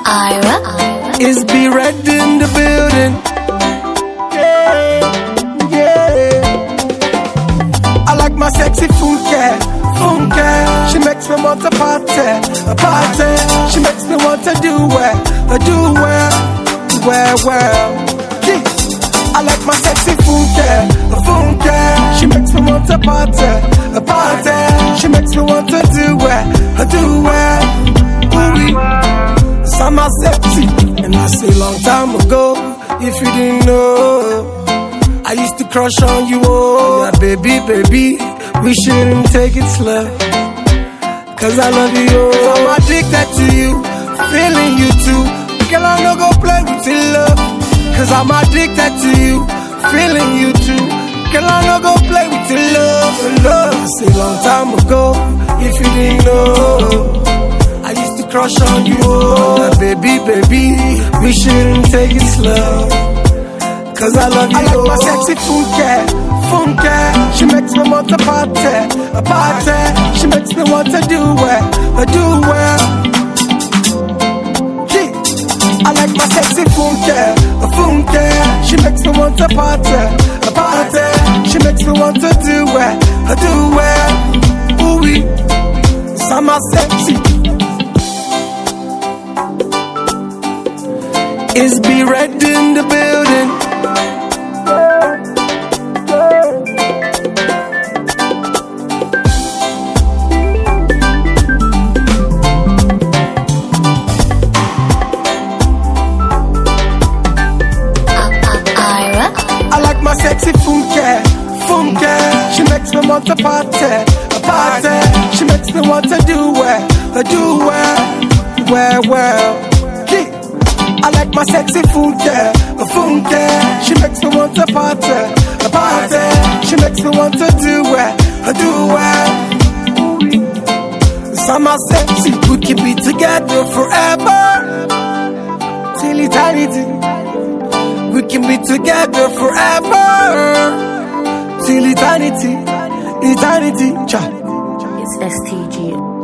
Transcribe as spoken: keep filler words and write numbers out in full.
Ira is be red in the building. Yeah, yeah. I like my sexy funke, funke. She makes me want to party, a party. She makes me want to do well, a do well, well, well. Yeah. I like my sexy funke, a funke. She makes me want to party, a party. She makes me want to do well, a do well. I'm a sexy, and I say long time ago, if you didn't know, I used to crush on you, oh, yeah, baby, baby, we shouldn't take it slow, cause I love you, oh, I'm addicted to you, feeling you too, girl, I no go play with your love, cause I'm addicted to you, feeling you too, girl, I no go play with your love, love, I say long time ago, if you didn't know, I used to crush on you, oh, baby, baby, we shouldn't take it slow, cause I love you. I like my sexy funke, funke. She makes me want to party, a party. She makes me want to do well, a do well. Yeah. I like my sexy funke, a funke. She makes me want to party, a party. She makes me want to do well, a do well. Ooh, we, I'm a sexy. Is be red in the building. Ira I like my sexy funke, funke. She makes me want to party, a party. She makes me want to do well, a do well, well, well. I like my sexy funke, a funke. She makes me want to party, a party. She makes me want to do well, a do well. Some are sexy, we can be together forever, till eternity. We can be together forever, till eternity, eternity. Cha. It's S T G.